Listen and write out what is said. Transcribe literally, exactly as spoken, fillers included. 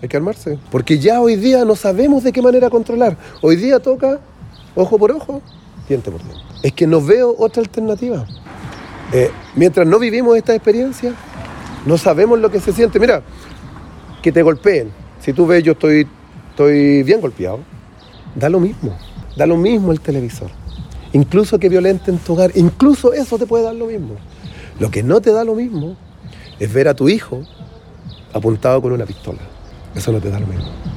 Hay que armarse. Porque ya hoy día no sabemos de qué manera controlar. Hoy día toca ojo por ojo, diente por diente. Es que no veo otra alternativa. Eh, mientras no vivimos esta experiencia, no sabemos lo que se siente. Mira, que te golpeen. Si tú ves, yo estoy, estoy bien golpeado. Da lo mismo. Da lo mismo el televisor. Incluso que violenten tu hogar. Incluso eso te puede dar lo mismo. Lo que no te da lo mismo es ver a tu hijo apuntado con una pistola. Eso no te da lo mismo.